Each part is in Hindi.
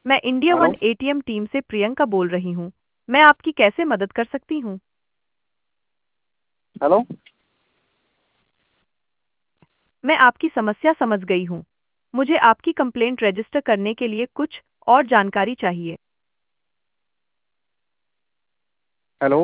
मैं India hello. One ATM team से प्रियंका बोल रही हूँ। मैं आपकी कैसे मदद कर सकती हूँ? हेलो। मैं आपकी समस्या समझ गई हूँ। मुझे आपकी कंप्लेंट रजिस्टर करने के लिए कुछ और जानकारी चाहिए। हेलो।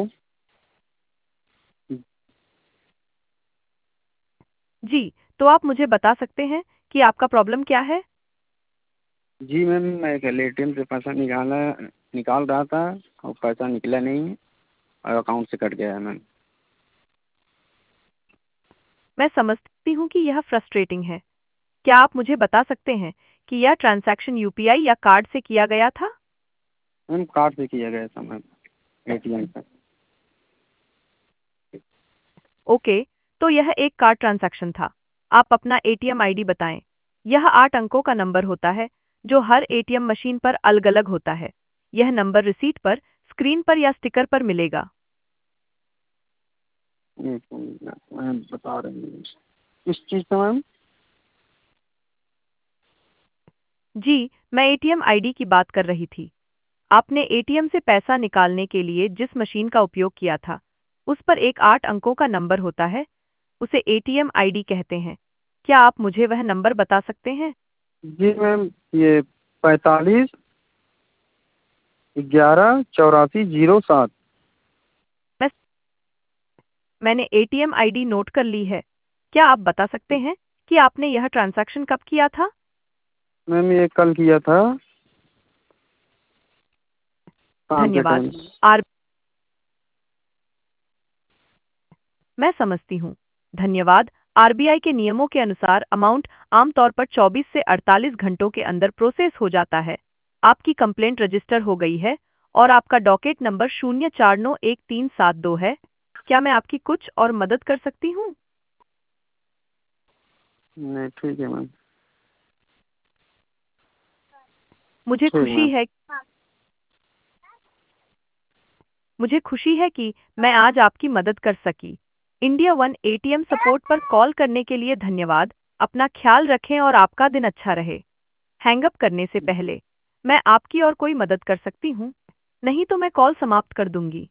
जी, तो आप मुझे बता सकते हैं कि आपका प्रॉब्लम क्या है? जी मैम, मैं कल एटीएम से पैसा निकाल रहा था और पैसा निकला नहीं है और अकाउंट से कट गया है मैम। मैं समझती हूँ कि यह फ्रस्ट्रेटिंग है। क्या आप मुझे बता सकते हैं कि यह ट्रांजैक्शन यूपीआई या कार्ड से किया गया था? मैम कार्ड से किया गया था मैम, एटीएम से। ओके, तो यह एक कार्ड ट्रांजैक्शन था। आप अपना एटीएम आईडी बताएं। यह 8 अंकों का नंबर होता है, जो हर एटीएम मशीन पर अलग-अलग होता है। यह नंबर रिसीट पर, स्क्रीन पर या स्टिकर पर मिलेगा। मैम बता रही हूँ किस चीज़ का मैम। जी, मैं एटीएम आईडी की बात कर रही थी। आपने एटीएम से पैसा निकालने के लिए जिस मशीन का उपयोग किया था, उस पर एक 8 अंकों का नंबर होता है। उसे एटीएम आईडी कहते हैं। क्या आप मुझे वह नंबर बता सकते हैं? जी मैम, ये 45 11 84 07। मैं मैंने एटीएम आईडी नोट कर ली है। क्या आप बता सकते हैं कि आपने यह ट्रांजैक्शन कब किया था? मैम ये कल किया था शाम के धन्यवाद। टाइम। आर मैं समझती हूँ। धन्यवाद। आरबीआई के नियमों के अनुसार अमाउंट आमतौर पर 24 से 48 घंटों के अंदर प्रोसेस हो जाता है। आपकी कंप्लेंट रजिस्टर हो गई है और आपका डॉकेट नंबर 0491372 है। क्या मैं आपकी कुछ और मदद कर सकती हूँ? नहीं ठीक है मैम। मुझे ठीक खुशी मैम। है मुझे खुशी है कि मैं आज आपकी मदद कर सकी। इंडिया वन एटीएम सपोर्ट पर कॉल करने के लिए धन्यवाद। अपना ख्याल रखें और आपका दिन अच्छा रहे। हैंग अप करने से पहले मैं आपकी और कोई मदद कर सकती हूँ? नहीं तो मैं कॉल समाप्त कर दूंगी।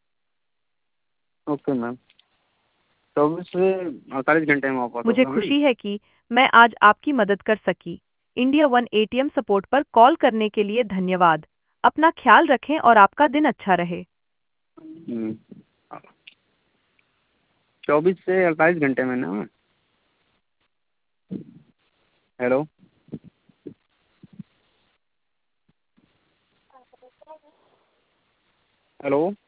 ओके मैम, 24 से 48 घंटे में वापस मुझे होगा मैम। खुशी है कि मैं आज आपकी मदद कर सकी। इंडिया वन एटीएम सपोर्ट पर कॉल करने के लिए धन्यवाद। अपना ख्याल रखें और आपका दिन अच्छा रहे। 24 से 48 घंटे में ना। हेलो। हेलो।